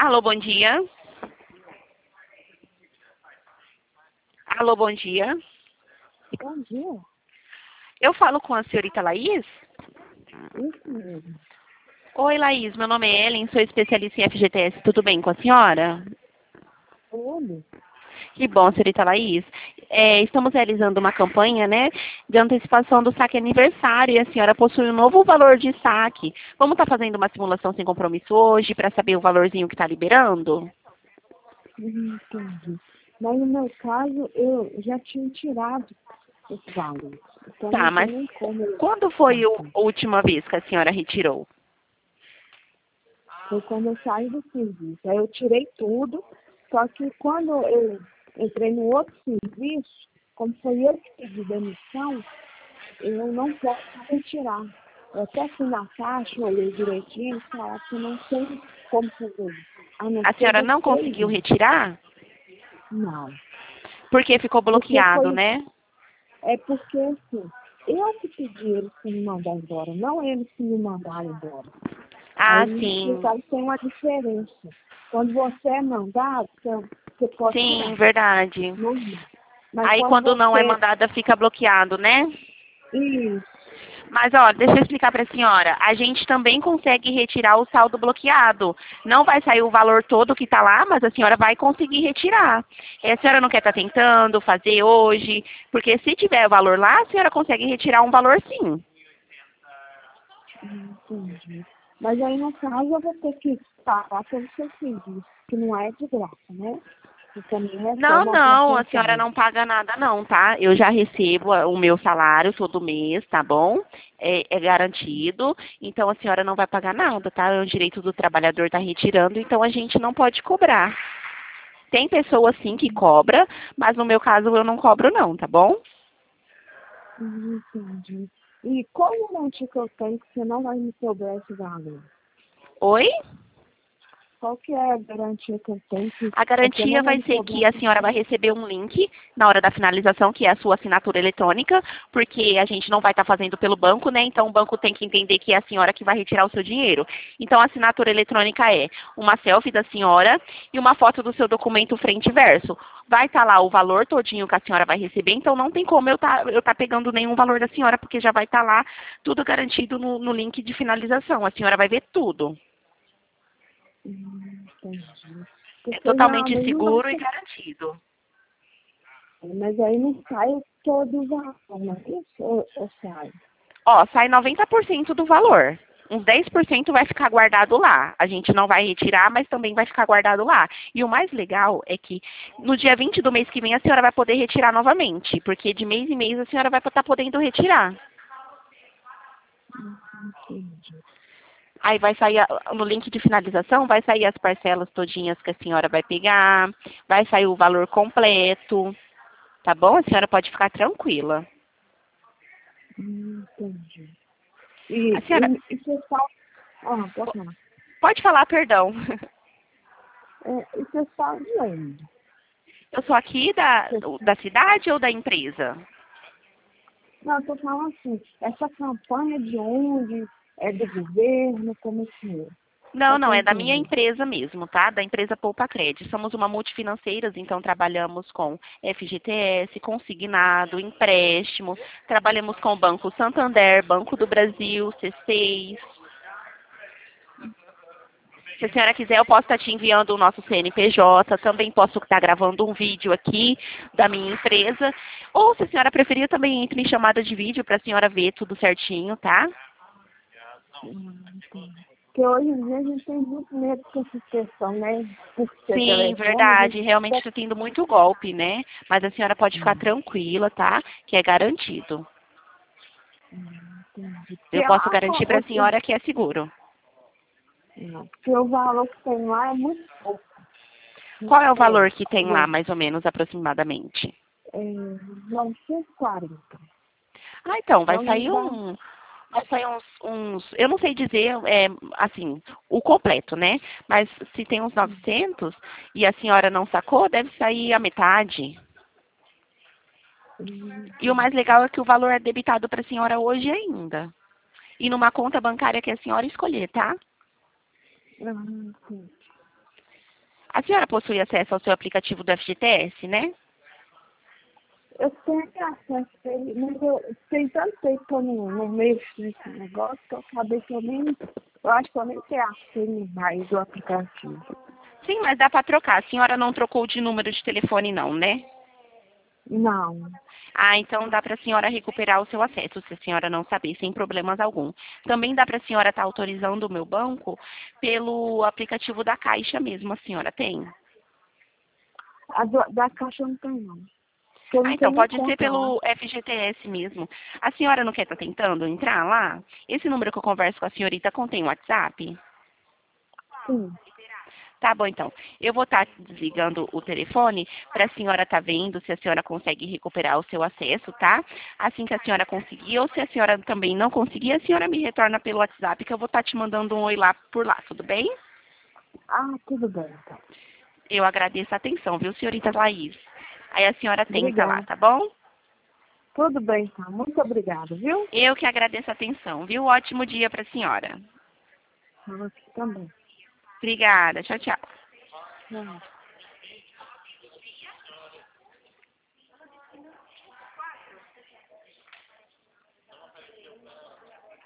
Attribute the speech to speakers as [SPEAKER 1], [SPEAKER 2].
[SPEAKER 1] Alô, bom dia. Alô, bom dia.
[SPEAKER 2] Bom dia.
[SPEAKER 1] Eu falo com a senhorita Laís?
[SPEAKER 2] Isso mesmo.
[SPEAKER 1] Oi, Laís. Meu nome é Ellen, sou especialista em FGTS. Tudo bem com a senhora?
[SPEAKER 2] Olha,
[SPEAKER 1] Que bom, senhorita Laís. Estamos realizando uma campanha, né, de antecipação do saque aniversário e a senhora possui um novo valor de saque. Vamos estar fazendo uma simulação sem compromisso hoje para saber o valorzinho que está liberando?
[SPEAKER 2] entendi. Mas no meu caso, eu já tinha tirado esse valor. Então
[SPEAKER 1] Tá,
[SPEAKER 2] não tem
[SPEAKER 1] mas
[SPEAKER 2] nem como eu
[SPEAKER 1] quando foi
[SPEAKER 2] sacar.
[SPEAKER 1] a última vez que a senhora retirou?
[SPEAKER 2] Foi quando eu saí do serviço. Aí eu tirei tudo, só que quando eu entrei no outro serviço, como foi eu que pedi demissão, eu não posso retirar. Eu até fui na caixa, olhei direitinho e falaram que não tem como fazer isso. A não
[SPEAKER 1] A
[SPEAKER 2] ser
[SPEAKER 1] senhora não
[SPEAKER 2] você
[SPEAKER 1] conseguiu
[SPEAKER 2] ir.
[SPEAKER 1] retirar?
[SPEAKER 2] Não.
[SPEAKER 1] Porque ficou
[SPEAKER 2] Porque
[SPEAKER 1] bloqueado,
[SPEAKER 2] foi,
[SPEAKER 1] né?
[SPEAKER 2] é porque assim, eu que pedi eles para me mandar embora, não eles que me mandaram embora.
[SPEAKER 1] Ah,
[SPEAKER 2] Aí
[SPEAKER 1] sim.
[SPEAKER 2] explicaram que tem uma diferença. Quando você é mandado, você pode
[SPEAKER 1] Sim,
[SPEAKER 2] tirar.
[SPEAKER 1] verdade.
[SPEAKER 2] Normal. Mas
[SPEAKER 1] Aí
[SPEAKER 2] quando
[SPEAKER 1] quando não é
[SPEAKER 2] você.
[SPEAKER 1] mandada fica bloqueado, né?
[SPEAKER 2] Isso.
[SPEAKER 1] Mas, ó, deixa eu explicar para a senhora. A gente também consegue retirar o saldo bloqueado. Não vai sair o valor todo que está lá, mas a senhora vai conseguir retirar. A senhora não quer estar tentando fazer hoje? Porque se tiver o valor lá, a senhora consegue retirar um valor sim.
[SPEAKER 2] Entendi. Mas aí, no caso, eu vou ter que pagar pelo seu serviço, que não é de graça, né? Você também
[SPEAKER 1] Não,
[SPEAKER 2] recebe uma
[SPEAKER 1] não, a senhora
[SPEAKER 2] porcentagem.
[SPEAKER 1] não paga nada não, tá? Eu já recebo o meu salário todo mês, tá bom? É garantido, então a senhora não vai pagar nada, tá? É o direito do trabalhador tá retirando, então a gente não pode cobrar. Tem pessoa sim que cobra, mas no meu caso eu não cobro não, tá bom?
[SPEAKER 2] Entendi. E qual garantia que eu tenho que você não vai me cobrar esse valor?
[SPEAKER 1] Oi?
[SPEAKER 2] Qual que é a garantia que eu tenho que
[SPEAKER 1] A
[SPEAKER 2] você
[SPEAKER 1] garantia
[SPEAKER 2] não vai
[SPEAKER 1] vai
[SPEAKER 2] me
[SPEAKER 1] ser
[SPEAKER 2] cobrar
[SPEAKER 1] que a
[SPEAKER 2] esse
[SPEAKER 1] senhora vai
[SPEAKER 2] valor?
[SPEAKER 1] receber um link na hora da finalização, que é a sua assinatura eletrônica, porque a gente não vai estar fazendo pelo banco, né? Então o banco tem que entender que é a senhora que vai retirar o seu dinheiro. Então a assinatura eletrônica é uma selfie da senhora e uma foto do seu documento frente e verso. Vai estar lá o valor todinho que a senhora vai receber, então não tem como eu tá pegando nenhum valor da senhora, porque já vai estar lá tudo garantido no link de finalização. A senhora vai ver tudo.
[SPEAKER 2] Entendi.
[SPEAKER 1] É
[SPEAKER 2] Porque
[SPEAKER 1] totalmente
[SPEAKER 2] geralmente não vai
[SPEAKER 1] seguro e
[SPEAKER 2] ser,
[SPEAKER 1] garantido.
[SPEAKER 2] mas aí não sai todo o valor, não é isso? Ou sai?
[SPEAKER 1] Ó, sai 90% do valor. Uns 10% vai ficar guardado lá. A gente não vai retirar, mas também vai ficar guardado lá. E o mais legal é que no dia 20 do mês que vem a senhora vai poder retirar novamente, porque de mês em mês a senhora vai estar podendo retirar.
[SPEAKER 2] Entendi.
[SPEAKER 1] Aí vai sair no link de finalização, vai sair as parcelas todinhas que a senhora vai pegar, vai sair o valor completo, tá bom? A senhora pode ficar tranquila.
[SPEAKER 2] Entendi.
[SPEAKER 1] A senhora
[SPEAKER 2] E você sabe. Ah, pode falar.
[SPEAKER 1] pode falar, perdão.
[SPEAKER 2] E você sabe de onde?
[SPEAKER 1] Eu sou aqui da cidade ou da empresa?
[SPEAKER 2] Não, eu tô falando assim, essa campanha de onde? É do governo? Como é que é?
[SPEAKER 1] Não,
[SPEAKER 2] Só
[SPEAKER 1] não,
[SPEAKER 2] para
[SPEAKER 1] é da minha
[SPEAKER 2] entender.
[SPEAKER 1] empresa mesmo, tá? Da empresa Poupa Cred. Somos uma multifinanceira, então trabalhamos com FGTS, consignado, empréstimo, trabalhamos com o Banco Santander, Banco do Brasil, C6. Se a senhora quiser, eu posso estar te enviando o nosso CNPJ, também posso estar gravando um vídeo aqui da minha empresa. Ou, se a senhora preferir, também entre em chamada de vídeo para a senhora ver tudo certinho, tá?
[SPEAKER 2] Entendi. Porque hoje em dia a gente tem muito medo com essa questão, né? Por ser
[SPEAKER 1] Sim,
[SPEAKER 2] telefone, a
[SPEAKER 1] verdade.
[SPEAKER 2] gente
[SPEAKER 1] Realmente
[SPEAKER 2] fica.
[SPEAKER 1] está tendo muito golpe, né? Mas a senhora pode ficar tranquila, tá? Que é garantido.
[SPEAKER 2] Entendi. Porque,
[SPEAKER 1] Eu posso garantir para a senhora que é seguro.
[SPEAKER 2] não, porque o valor que tem lá é muito pouco.
[SPEAKER 1] Qual é o
[SPEAKER 2] É,
[SPEAKER 1] valor que tem lá, mais ou menos, aproximadamente?
[SPEAKER 2] é 940.
[SPEAKER 1] Ah, então, vai
[SPEAKER 2] Vamos
[SPEAKER 1] sair
[SPEAKER 2] dar.
[SPEAKER 1] eu não sei dizer, assim, o completo, né? Mas se tem uns 900 e a senhora não sacou, deve sair a metade. E o mais legal é que o valor é debitado para a senhora hoje ainda. E numa conta bancária que a senhora escolher, tá?
[SPEAKER 2] Sim.
[SPEAKER 1] A senhora possui acesso ao seu aplicativo do FGTS, né?
[SPEAKER 2] Eu tenho acesso a ele, mas eu tem tanto tempo que eu não mexo nesse negócio que eu acabei que eu acho que eu nem sei a senha mais do aplicativo.
[SPEAKER 1] Sim, mas dá para trocar. A senhora não trocou de número de telefone não, né?
[SPEAKER 2] Não.
[SPEAKER 1] Ah, então dá para a senhora recuperar o seu acesso, se a senhora não saber, sem problemas algum. Também dá para a senhora estar autorizando o meu banco pelo aplicativo da Caixa mesmo, a senhora tem?
[SPEAKER 2] Da Caixa eu não tenho, não. Porque eu
[SPEAKER 1] Ah,
[SPEAKER 2] não
[SPEAKER 1] então
[SPEAKER 2] tenho nem
[SPEAKER 1] pode ser
[SPEAKER 2] conta lá.
[SPEAKER 1] pelo FGTS mesmo. A senhora não quer estar tentando entrar lá? Esse número que eu converso com a senhorita contém WhatsApp?
[SPEAKER 2] Sim.
[SPEAKER 1] Tá bom, então. Eu vou estar desligando o telefone para a senhora estar vendo se a senhora consegue recuperar o seu acesso, tá? Assim que a senhora conseguir, ou se a senhora também não conseguir, a senhora me retorna pelo WhatsApp que eu vou estar te mandando um oi lá por lá, tudo bem?
[SPEAKER 2] Ah, tudo bem, então.
[SPEAKER 1] Eu agradeço a atenção, viu, senhorita Laís? Aí a senhora tenta lá,
[SPEAKER 2] Obrigada.
[SPEAKER 1] tá bom?
[SPEAKER 2] Tudo bem, então. Muito obrigada, viu?
[SPEAKER 1] Eu que agradeço a atenção, viu? Ótimo dia para a senhora.
[SPEAKER 2] Você também.
[SPEAKER 1] Obrigada. Tchau, tchau.
[SPEAKER 2] Tchau.